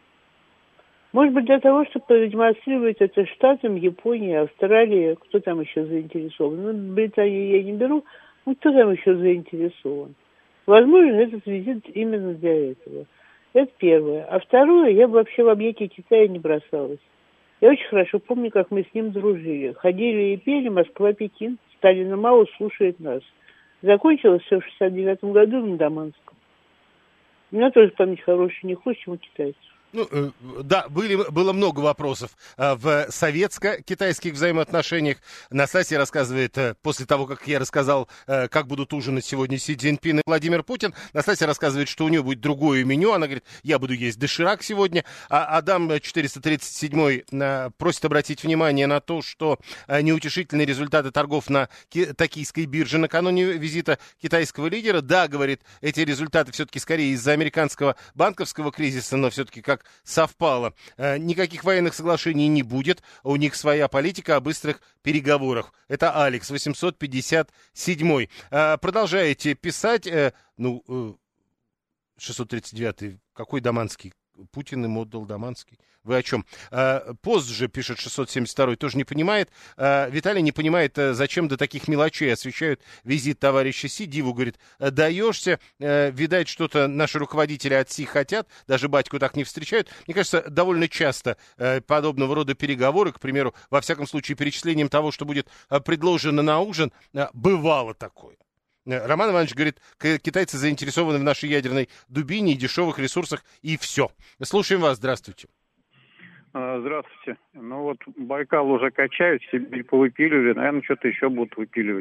Может быть, для того, чтобы продемонстрировать это Штатам, Японии, Австралии, кто там еще заинтересован. Ну, Британию я не беру, ну, кто там еще заинтересован. Возможно, этот визит именно для этого. Это первое. А второе, я бы вообще в объятия Китая не бросалась. Я очень хорошо помню, как мы с ним дружили. Ходили и пели «Москва-Пекин» Сталина мало, слушает нас. Закончилось все в шестьдесят девятом году в Даманском. У меня тоже память хорошая, не хуже, чем у китайцев. Ну, э, да, были, было много вопросов э, в советско-китайских взаимоотношениях. Настасья рассказывает, э, после того, как я рассказал, э, как будут ужинать сегодня Си Цзиньпин и Владимир Путин, Настасья рассказывает, что у нее будет другое меню. Она говорит, я буду есть доширак сегодня. А Адам четыреста тридцать семь э, просит обратить внимание на то, что э, неутешительные результаты торгов на ки- токийской бирже накануне визита китайского лидера. Да, говорит, эти результаты все-таки скорее из-за американского банковского кризиса, но все-таки как совпало. Никаких военных соглашений не будет. У них своя политика о быстрых переговорах. Это Алекс, восемьсот пятьдесят семь. Продолжаете писать. Ну, шестьсот тридцать девятый. Какой Даманский? Путин им отдал Даманский. Вы о чем? Пост же, пишет шестьсот семьдесят второй, тоже не понимает. Виталий не понимает, зачем до таких мелочей освещают визит товарища Си. Диву говорит, даешься. Видать, что-то наши руководители от Си хотят. Даже батьку так не встречают. Мне кажется, довольно часто подобного рода переговоры, к примеру, во всяком случае, перечислением того, что будет предложено на ужин, бывало такое. Роман Иванович говорит, китайцы заинтересованы в нашей ядерной дубине и дешевых ресурсах, и все. Слушаем вас, здравствуйте. Здравствуйте. Ну вот Байкал уже качают, Сибирь повыпиливали, наверное, что-то еще будут выпиливать.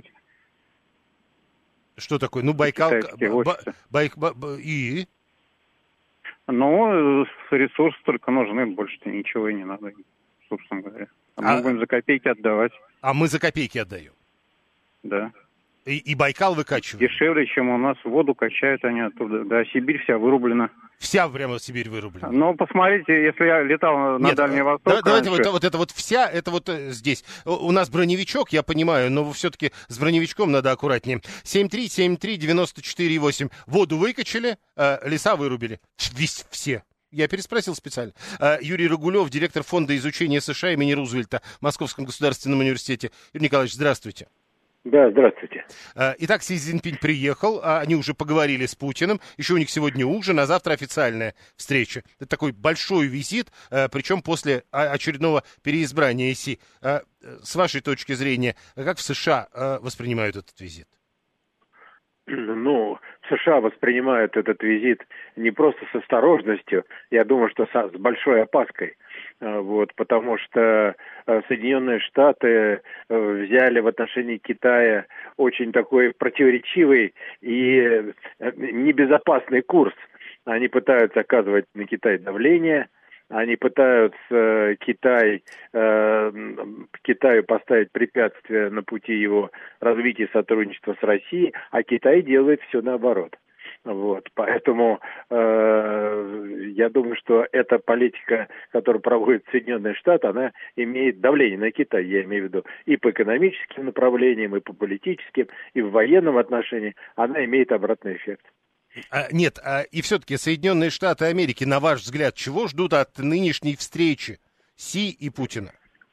Что такое? Ну, Байкал... Б... Бай... Б... И? Ну, ресурсы только нужны, больше-то ничего и не надо, собственно говоря. А мы а... будем за копейки отдавать. А мы за копейки отдаем? Да. И, и Байкал выкачивают? Дешевле, чем у нас воду качают они оттуда. Да, Сибирь вся вырублена. Вся прямо Сибирь вырублена? Ну, посмотрите, если я летал на Нет, Дальний Восток... Да, давайте вот, вот это вот вся, это вот здесь. У нас броневичок, я понимаю, но все-таки с броневичком надо аккуратнее. семь три семь три девяносто четыре восемь. Воду выкачали, э, леса вырубили. Весь, все. Я переспросил специально. Юрий Рагулев, директор фонда изучения США имени Рузвельта в Московском государственном университете. Юрий Николаевич, здравствуйте. Да, здравствуйте. Итак, Си Цзиньпинь приехал, они уже поговорили с Путиным, еще у них сегодня ужин, а завтра официальная встреча. Это такой большой визит, причем после очередного переизбрания Си. С вашей точки зрения, как в США воспринимают этот визит? Ну, в США воспринимают этот визит не просто с осторожностью, я думаю, что с большой опаской. Вот, потому что Соединенные Штаты взяли в отношении Китая очень такой противоречивый и небезопасный курс. Они пытаются оказывать на Китай давление, они пытаются Китай, э, Китаю поставить препятствия на пути его развития сотрудничества с Россией, а Китай делает все наоборот. Вот, поэтому э, я думаю, что эта политика, которую проводят Соединенные Штаты, она имеет давление на Китай, я имею в виду, и по экономическим направлениям, и по политическим, и в военном отношении, она имеет обратный эффект. А, нет, а, и все-таки Соединенные Штаты Америки, на ваш взгляд, чего ждут от нынешней встречи Си и Путина?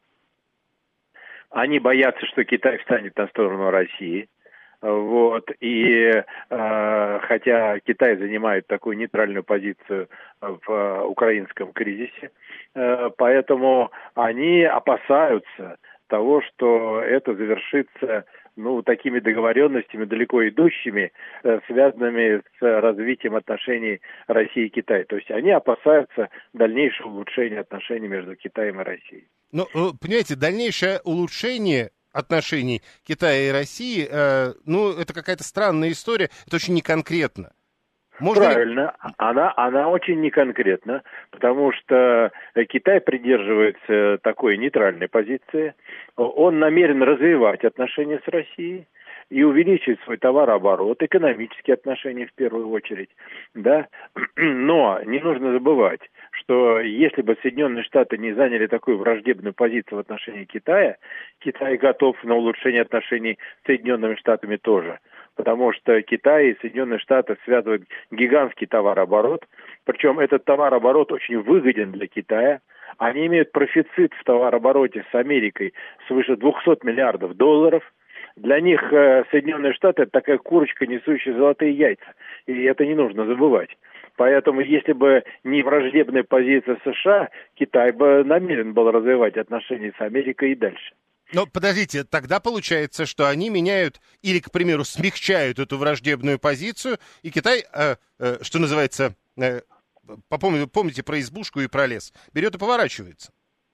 Они боятся, что Китай встанет на сторону России. Вот, и э, хотя Китай занимает такую нейтральную позицию в э, украинском кризисе, э, поэтому они опасаются того, что это завершится, ну, такими договоренностями далеко идущими, э, связанными с развитием отношений России и Китая. То есть они опасаются дальнейшего улучшения отношений между Китаем и Россией. Ну, понимаете, дальнейшее улучшение отношений Китая и России, э, ну, это какая-то странная история, это очень неконкретно. Можно Правильно, ли... она, она очень неконкретна, потому что Китай придерживается такой нейтральной позиции, он намерен развивать отношения с Россией и увеличить свой товарооборот, экономические отношения в первую очередь, да, но не нужно забывать, что если бы Соединенные Штаты не заняли такую враждебную позицию в отношении Китая, Китай готов на улучшение отношений с Соединенными Штатами тоже, потому что Китай и Соединенные Штаты связывают гигантский товарооборот, причем этот товарооборот очень выгоден для Китая, они имеют профицит в товарообороте с Америкой свыше двухсот миллиардов долларов. Для них э, Соединенные Штаты – это такая курочка, несущая золотые яйца, и это не нужно забывать. Поэтому, если бы не враждебная позиция США, Китай бы намерен был развивать отношения с Америкой и дальше. Но подождите, тогда получается, что они меняют или, к примеру, смягчают эту враждебную позицию, и Китай, э, э, что называется, э, попомните, помните про избушку и про лес, берет и поворачивается.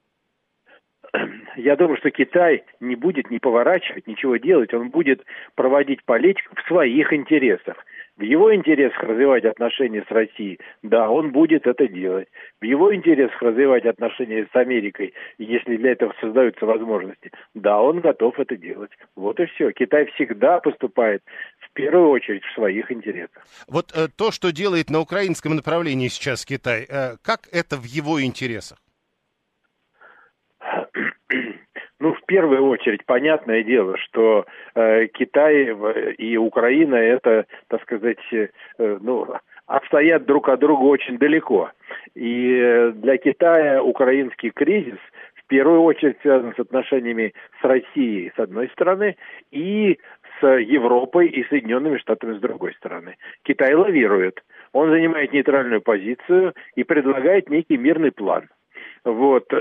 Я думаю, что Китай не будет ни поворачивать, ничего делать, он будет проводить политику в своих интересах. В его интересах развивать отношения с Россией, да, он будет это делать. В его интересах развивать отношения с Америкой, если для этого создаются возможности, да, он готов это делать. Вот и все. Китай всегда поступает в первую очередь в своих интересах. Вот э, то, что делает на украинском направлении сейчас Китай, э, как это в его интересах? Ну, в первую очередь, понятное дело, что э, Китай и Украина, это, так сказать, э, ну, отстоят друг от друга очень далеко. И э, для Китая украинский кризис в первую очередь связан с отношениями с Россией, с одной стороны, и с Европой и Соединенными Штатами с другой стороны. Китай лавирует. Он занимает нейтральную позицию и предлагает некий мирный план. Вот.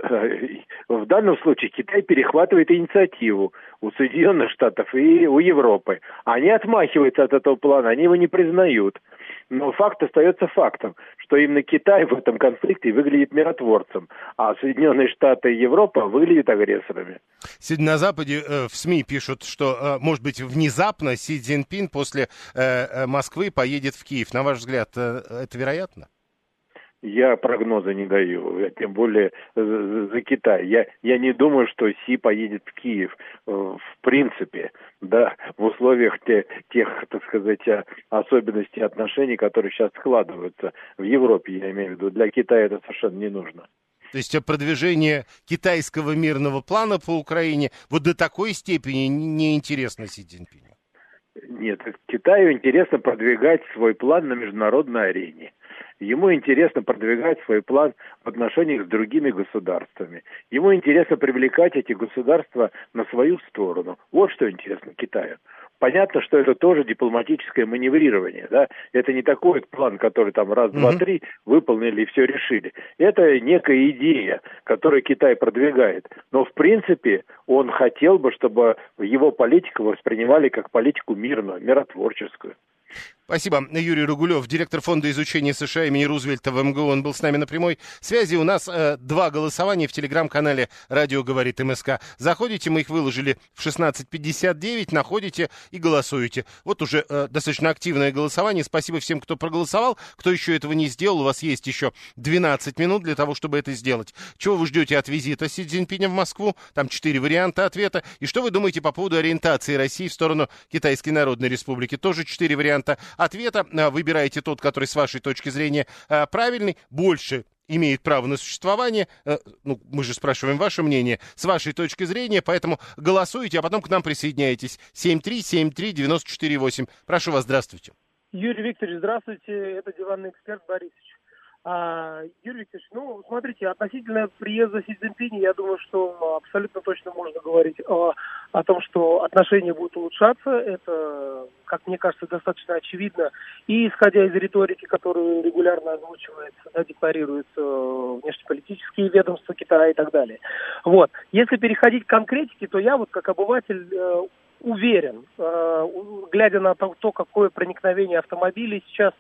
В данном случае Китай перехватывает инициативу у Соединенных Штатов и у Европы. Они отмахиваются от этого плана, они его не признают. Но факт остается фактом, что именно Китай в этом конфликте выглядит миротворцем, а Соединенные Штаты и Европа выглядят агрессорами. Сегодня на Западе э, в СМИ пишут, что, э, может быть, внезапно Си Цзиньпин после э, Москвы поедет в Киев. На ваш взгляд, э, это вероятно? Я прогноза не даю, тем более за, за Китай. Я, я не думаю, что Си поедет в Киев. В принципе, да, в условиях те, тех, так сказать, особенностей отношений, которые сейчас складываются в Европе, я имею в виду. Для Китая это совершенно не нужно. То есть продвижение китайского мирного плана по Украине вот до такой степени не интересно Си Цзиньпину? Нет, Китаю интересно продвигать свой план на международной арене. Ему интересно продвигать свой план в отношениях с другими государствами. Ему интересно привлекать эти государства на свою сторону. Вот что интересно Китаю. Понятно, что это тоже дипломатическое маневрирование, да. Это не такой план, который там раз, два, три выполнили и все решили. Это некая идея, которую Китай продвигает. Но в принципе он хотел бы, чтобы его политику воспринимали как политику мирную, миротворческую. Спасибо. Юрий Ругулев, директор фонда изучения США имени Рузвельта в эм гэ у. Он был с нами на прямой связи. У нас э, два голосования в телеграм-канале «Радио говорит эм эс ка». Заходите, мы их выложили в шестнадцать пятьдесят девять, находите и голосуете. Вот уже э, достаточно активное голосование. Спасибо всем, кто проголосовал. Кто еще этого не сделал, у вас есть еще двенадцать минут для того, чтобы это сделать. Чего вы ждете от визита Си Цзиньпиня в Москву? Там четыре варианта ответа. И что вы думаете по поводу ориентации России в сторону Китайской Народной Республики? Тоже четыре варианта ответа. Выбирайте тот, который с вашей точки зрения правильный, больше имеет право на существование. Ну, мы же спрашиваем ваше мнение с вашей точки зрения, поэтому голосуйте, а потом к нам присоединяйтесь. семь три семь три девять четыре восемь. Прошу вас, здравствуйте. Юрий Викторович, здравствуйте. Это диванный эксперт Борисович. А, Юрий Викторович, ну, смотрите, относительно приезда Си Цзиньпиня, я думаю, что абсолютно точно можно говорить о, о том, что отношения будут улучшаться. Это, как мне кажется, достаточно очевидно. И исходя из риторики, которую регулярно озвучивается, да, декларируются внешнеполитические ведомства Китая и так далее. Вот. Если переходить к конкретике, то я вот как обыватель э, уверен, э, глядя на то, то, какое проникновение автомобилей сейчас,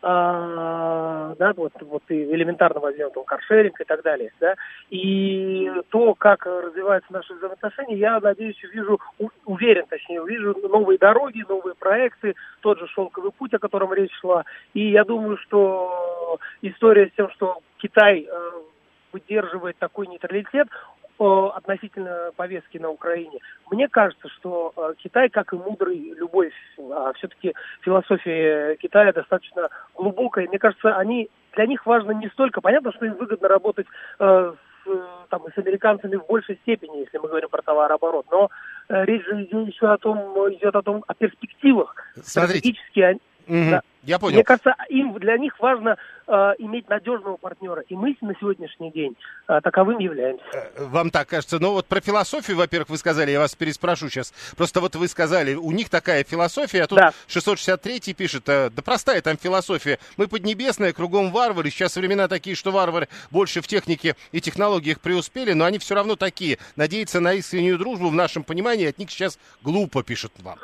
А, да, вот, вот и элементарно возьмем там каршеринг и так далее, да, и то, как развиваются наши взаимоотношения, я надеюсь, увижу, у, уверен, точнее, увижу новые дороги, новые проекты, тот же шелковый путь, о котором речь шла, и я думаю, что история с тем, что Китай э, выдерживает такой нейтралитет относительно повестки на Украине. Мне кажется, что э, Китай, как и мудрый любой, а все-таки философия Китая достаточно глубокая. Мне кажется, они, для них важно не столько, понятно, что им выгодно работать э, с, там, и с американцами в большей степени, если мы говорим про товарооборот, но э, речь же идет еще о том, идет о том, о перспективах. Смотрите. Стратегически они, угу. да. Я понял. Мне кажется, им, для них важно э, иметь надежного партнера. И мы на сегодняшний день э, таковым являемся. Вам так кажется? Ну вот про философию, во-первых, вы сказали, я вас переспрошу сейчас. Просто вот вы сказали, у них такая философия, а тут да. шестьсот шестьдесят третий пишет, да простая там философия. Мы поднебесная, кругом варвары. Сейчас времена такие, что варвары больше в технике и технологиях преуспели, но они все равно такие. Надеяться на искреннюю дружбу в нашем понимании от них сейчас глупо, пишет вам.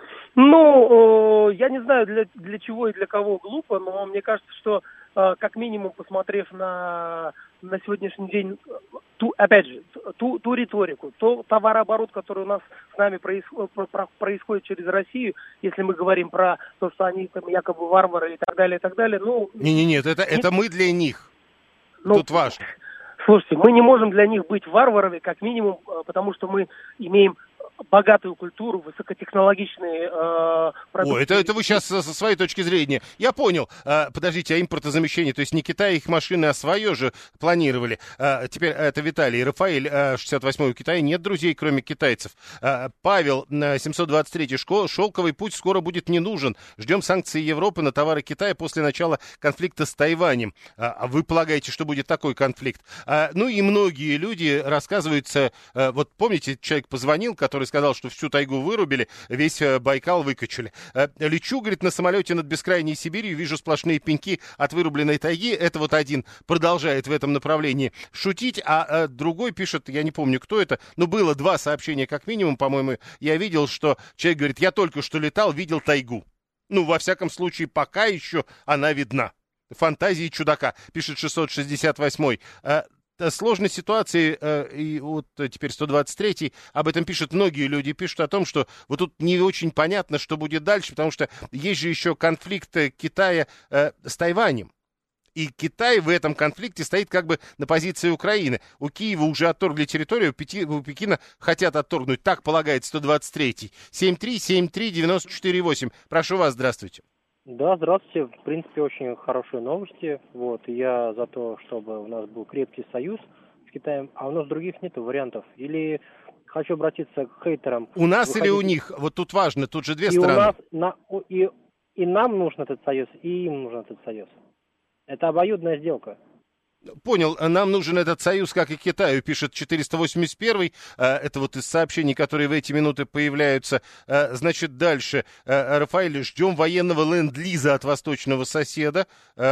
Ну, э, я не знаю, для, для чего и для кого глупо, но мне кажется, что э, как минимум, посмотрев на, на сегодняшний день, ту, опять же, ту, ту риторику, то товарооборот, который у нас с нами происходит, происходит через Россию, если мы говорим про то, что они там якобы варвары и так далее, и так далее, ну... Не-не-не, это, не... это мы для них. Ну, тут важно. Слушайте, мы не можем для них быть варварами, как минимум, потому что мы имеем богатую культуру, высокотехнологичные э, продукты. О, это, это вы сейчас со, со своей точки зрения. Я понял. А, подождите, а импортозамещение, то есть не Китай их машины, а свое же планировали. А, теперь это Виталий. Рафаэль, а, шестьдесят восьмой, у Китая нет друзей, кроме китайцев. А, Павел, семьсот двадцать третий, шелковый путь скоро будет не нужен. Ждем санкций Европы на товары Китая после начала конфликта с Тайванем. А вы полагаете, что будет такой конфликт? А, ну и многие люди рассказываются, а, вот помните, человек позвонил, который сказал, что всю тайгу вырубили, весь Байкал выкачали. Лечу, говорит, на самолете над бескрайней Сибирью, вижу сплошные пеньки от вырубленной тайги. Это вот один продолжает в этом направлении шутить, а другой пишет, я не помню, кто это, но было два сообщения как минимум, по-моему, я видел, что человек говорит, я только что летал, видел тайгу. Ну, во всяком случае, пока еще она видна. Фантазии чудака, пишет шестьсот шестьдесят восьмой. Сложной ситуации, и вот теперь сто двадцать третий, об этом пишут многие люди, пишут о том, что вот тут не очень понятно, что будет дальше, потому что есть же еще конфликт Китая с Тайванем. И Китай в этом конфликте стоит как бы на позиции Украины. У Киева уже отторгли территорию, у Пекина хотят отторгнуть, так полагает сто двадцать третий. семь три семь три девять четыре восемь. Прошу вас, здравствуйте. Да, здравствуйте. В принципе, очень хорошие новости. Вот, я за то, чтобы у нас был крепкий союз с Китаем, а у нас других нет вариантов. Или хочу обратиться к хейтерам. У нас Выходите... или у них? Вот тут важно, тут же две и стороны. У нас, на, и, и нам нужен этот союз, и им нужен этот союз. Это обоюдная сделка. Понял, нам нужен этот союз, как и Китаю, пишет четыреста восемьдесят первый, это вот из сообщений, которые в эти минуты появляются. Значит, дальше, Рафаэль, ждем военного ленд-лиза от восточного соседа.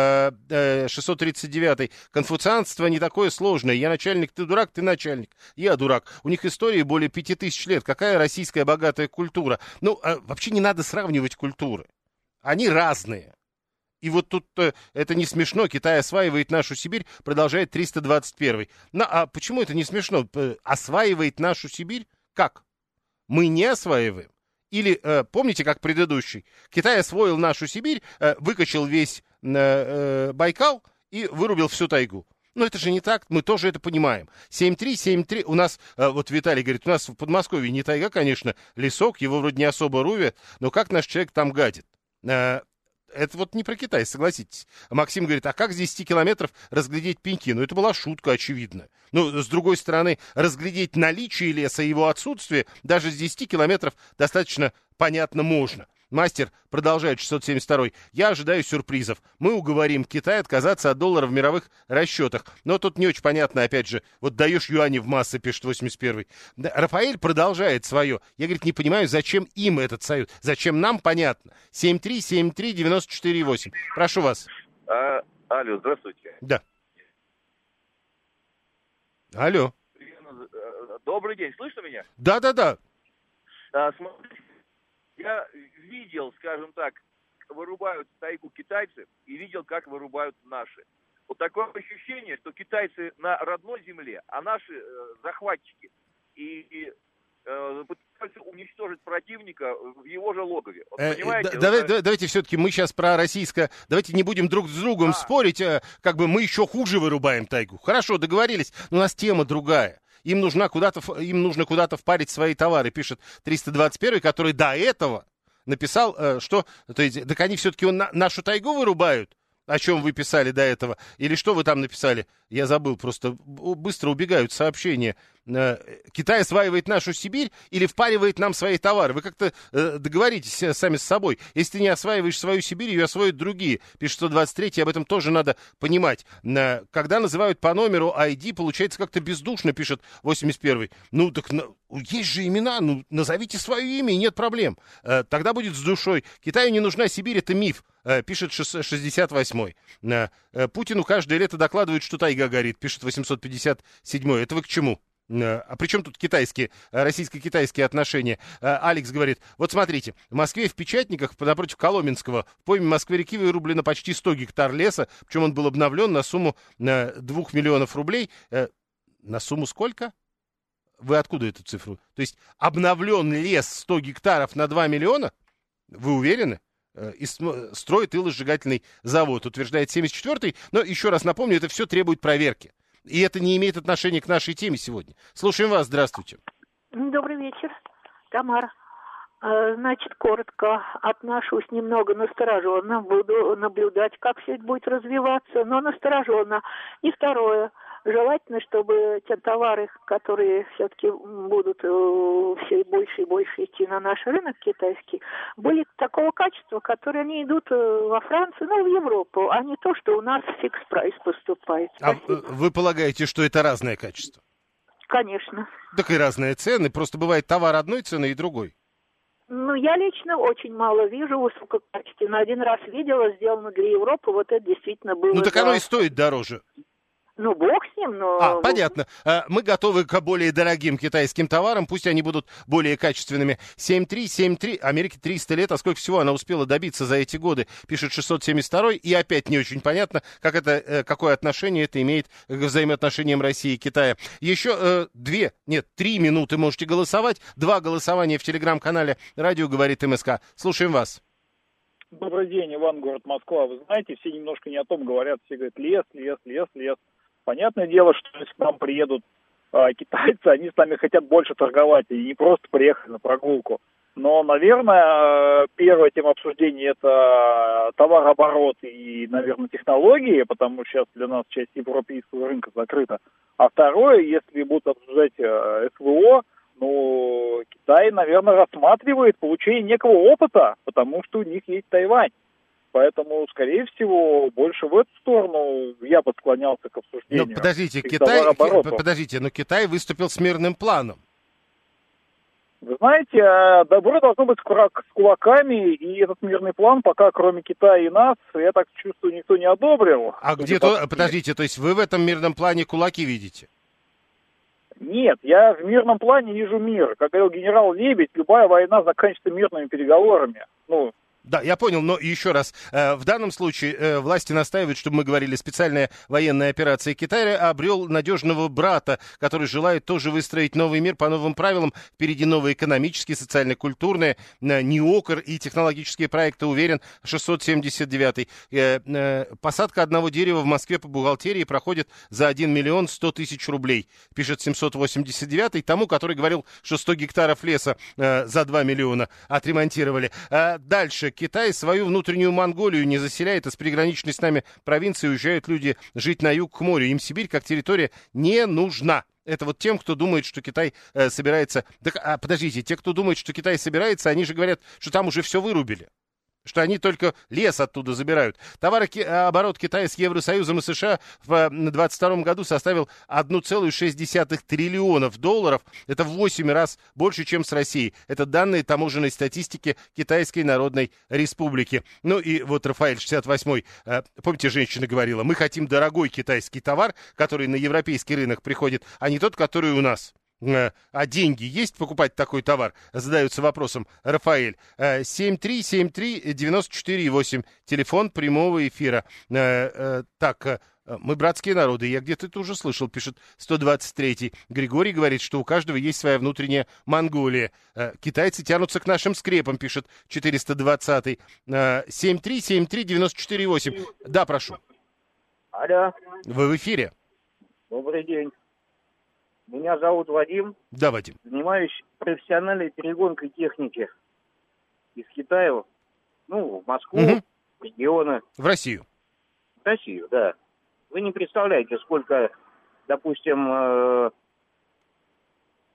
шестьсот тридцать девятый, конфуцианство не такое сложное, я начальник, ты дурак, ты начальник, я дурак. У них истории более пяти тысяч лет, какая российская богатая культура. Ну, вообще не надо сравнивать культуры, они разные. И вот тут э, это не смешно, Китай осваивает нашу Сибирь, продолжает триста двадцать первый. Ну, а почему это не смешно? Осваивает нашу Сибирь? Как? Мы не осваиваем? Или, э, помните, как предыдущий? Китай освоил нашу Сибирь, э, выкачал весь э, э, Байкал и вырубил всю тайгу. Но это же не так, мы тоже это понимаем. семь три семь три, у нас, э, вот Виталий говорит, у нас в Подмосковье не тайга, конечно, лесок, его вроде не особо рубят, но как наш человек там гадит? Э, Это вот не про Китай, согласитесь. Максим говорит, а как с десяти километров разглядеть пеньки? Ну, это была шутка, очевидно. Ну, с другой стороны, разглядеть наличие леса и его отсутствие даже с десяти километров достаточно понятно можно. Мастер продолжает, шестьсот семьдесят второй. Я ожидаю сюрпризов. Мы уговорим Китай отказаться от доллара в мировых расчетах. Но тут не очень понятно, опять же, вот даешь юани в массы, пишет восемьдесят первый. Рафаэль продолжает свое. Я, говорит, не понимаю, зачем им этот союз. Зачем нам, понятно. семь три семь три девять четыре восемь. Прошу вас. А, алло, здравствуйте. Да. Алло. Добрый день, слышно меня? Да-да-да. А, смотрите. Я видел, скажем так, вырубают тайгу китайцы и видел, как вырубают наши. Вот такое ощущение, что китайцы на родной земле, а наши э, захватчики и, и э, пытаются уничтожить противника в его же логове. Вот, э, понимаете? Да, давай, вот, давайте все-таки мы сейчас про российское... Давайте не будем друг с другом а. спорить, э, как бы мы еще хуже вырубаем тайгу. Хорошо, договорились, но у нас тема другая. Им, нужна куда-то, им нужно куда-то впарить свои товары, пишет триста двадцать первый, который до этого написал, что... То есть, так они все-таки на, нашу тайгу вырубают? О чем вы писали до этого? Или что вы там написали? Я забыл, просто быстро убегают сообщения. э, Китай осваивает нашу Сибирь или впаривает нам свои товары? Вы как-то э, договоритесь э, сами с собой. Если ты не осваиваешь свою Сибирь, ее освоят другие. Пишет сто двадцать три, об этом тоже надо понимать. Э, когда называют по номеру ай ди, получается как-то бездушно, пишет восемьдесят первый. Ну, так на, есть же имена, ну, назовите свое имя, и нет проблем. Э, тогда будет с душой. Китаю не нужна Сибирь, это миф. Пишет шестьдесят восьмой. Путину каждое лето докладывают, что тайга горит. Пишет восемьсот пятьдесят седьмой. Это вы к чему? А при чем тут китайские, российско-китайские отношения? Алекс говорит, вот смотрите, в Москве в Печатниках, напротив Коломенского, в пойме Москвы-реки вырублено почти сто гектар леса, причем он был обновлен на сумму двух миллионов рублей. На сумму сколько? Вы откуда эту цифру? То есть обновлен лес сто гектаров на два миллиона? Вы уверены? И строит илосжигательный завод, утверждает семьдесят четвёртый. Но еще раз напомню, это все требует проверки. И это не имеет отношения к нашей теме сегодня. Слушаем вас, здравствуйте. Добрый вечер, Тамара. Значит, коротко отношусь немного настороженно, буду наблюдать, как все это будет развиваться, но настороженно. И второе. Желательно, чтобы те товары, которые все-таки будут все больше и больше идти на наш рынок китайский, были такого качества, которые они идут во Францию, ну, в Европу, а не то, что у нас фикс-прайс поступает. А вы полагаете, что это разное качество? Конечно. Так и разные цены, просто бывает товар одной цены и другой. Ну, я лично очень мало вижу высококачественно. Один раз видела, сделано для Европы, вот это действительно было... Ну, так за... оно и стоит дороже. Ну, бог с ним, но... А, понятно. Мы готовы к более дорогим китайским товарам, пусть они будут более качественными. семь три семь три, Америке триста лет, а сколько всего она успела добиться за эти годы, пишет шестьсот семьдесят второй, и опять не очень понятно, как это, какое отношение это имеет к взаимоотношениям России и Китая. Еще э, две, нет, три минуты можете голосовать, два голосования в телеграм-канале «Радио говорит МСК». Слушаем вас. Добрый день, Иван, город Москва. Вы знаете, все немножко не о том говорят, все говорят лес, лес, лес, лес. Понятное дело, что если к нам приедут э, китайцы, они с нами хотят больше торговать, и не просто приехали на прогулку. Но, наверное, первая тема обсуждения – это товарооборот и, наверное, технологии, потому что сейчас для нас часть европейского рынка закрыта. А второе, если будут обсуждать э, СВО, ну, Китай, наверное, рассматривает получение некого опыта, потому что у них есть Тайвань. Поэтому, скорее всего, больше в эту сторону я бы склонялся к обсуждению. Но подождите, Китай, подождите, но Китай выступил с мирным планом. Вы знаете, добро должно быть с кулаками, и этот мирный план пока, кроме Китая и нас, я так чувствую, никто не одобрил. А где то, подождите, то есть вы в этом мирном плане кулаки видите? Нет, я в мирном плане вижу мир. Как говорил генерал Лебедь, любая война заканчивается мирными переговорами. Ну, Да, я понял, но еще раз, э, в данном случае э, власти настаивают, чтобы мы говорили, специальная военная операция Китая обрел надежного брата, который желает тоже выстроить новый мир по новым правилам. Впереди новые экономические, социально-культурные, э, неокр и технологические проекты, уверен, шестьсот семьдесят девятый. Э, э, посадка одного дерева в Москве по бухгалтерии проходит за один миллион сто тысяч рублей, пишет семьсот восемьдесят девятый, тому, который говорил, что сто гектаров леса э, за два миллиона отремонтировали. Э, дальше. Китай свою внутреннюю Монголию не заселяет, а с приграничной с нами провинции уезжают люди жить на юг к морю. Им Сибирь как территория не нужна. Это вот тем, кто думает, что Китай э, собирается... Так, а, подождите, те, кто думает, что Китай собирается, они же говорят, что там уже все вырубили. Что они только лес оттуда забирают. Товарооборот Китая с Евросоюзом и США в двадцать втором году составил один целых шесть десятых триллионов долларов. Это в восемь раз больше, чем с Россией. Это данные таможенной статистики Китайской Народной Республики. Ну и вот Рафаэль шестьдесят восьмой. Помните, женщина говорила, мы хотим дорогой китайский товар, который на европейский рынок приходит, а не тот, который у нас. А деньги есть покупать такой товар? Задается вопросом Рафаэль. семь три семь три девяносто четыре восемь. Телефон прямого эфира. Так, мы братские народы. Я где-то это уже слышал, пишет сто двадцать третий. Григорий говорит, что у каждого есть своя внутренняя Монголия. Китайцы тянутся к нашим скрепам, пишет четыреста двадцатый. семь три семь три девяносто четыре восемь. Да, прошу. Алло. Вы в эфире. Добрый день. Меня зовут Вадим. Да, Вадим. Занимаюсь профессиональной перегонкой техники из Китая, ну, в Москву, угу. в регионы. В Россию. В Россию, да. Вы не представляете, сколько, допустим,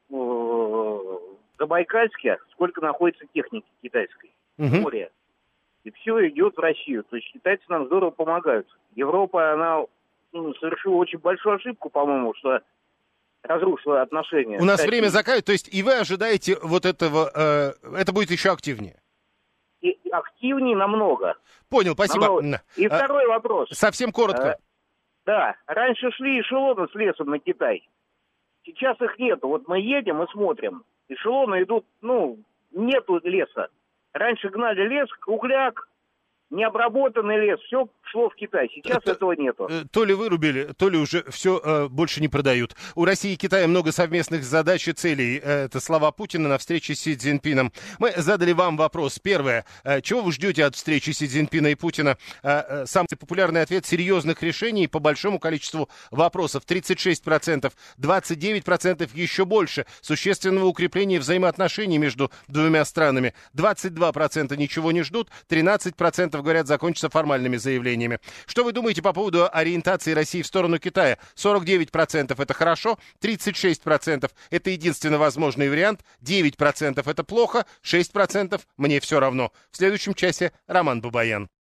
в Забайкальске, сколько находится техники китайской в Мгм. море. И все идет в Россию. То есть китайцы нам здорово помогают. Европа, она ну, совершила очень большую ошибку, по-моему, что разрушила отношения. У нас Кстати, время заканчивается, то есть и вы ожидаете вот этого, э, это будет еще активнее? и активнее намного. Понял, спасибо. Намного. И А, второй вопрос. Совсем коротко. Э, Да, раньше шли эшелоны с лесом на Китай. Сейчас их нету. Вот мы едем и смотрим. Эшелоны идут, ну, нету леса. Раньше гнали лес, кругляк, необработанный лес, все шло в Китай. Сейчас Это- этого нету. Э, То ли вырубили, то ли уже все э, больше не продают. У России и Китая много совместных задач и целей. Э, Это слова Путина на встрече с Си Цзиньпином. Мы задали вам вопрос. Первое. Э, Чего вы ждете от встречи Си Цзиньпина и Путина? Э, э, Самый популярный ответ — серьезных решений по большому количеству вопросов. тридцать шесть процентов, двадцать девять процентов еще больше. Существенного укрепления взаимоотношений между двумя странами. двадцать два процента ничего не ждут, тринадцать процентов говорят, закончится формальными заявлениями. Что вы думаете по поводу ориентации России в сторону Китая? сорок девять процентов это хорошо, тридцать шесть процентов это единственно возможный вариант, девять процентов это плохо, шесть процентов мне все равно. В следующем часе Роман Бабаян.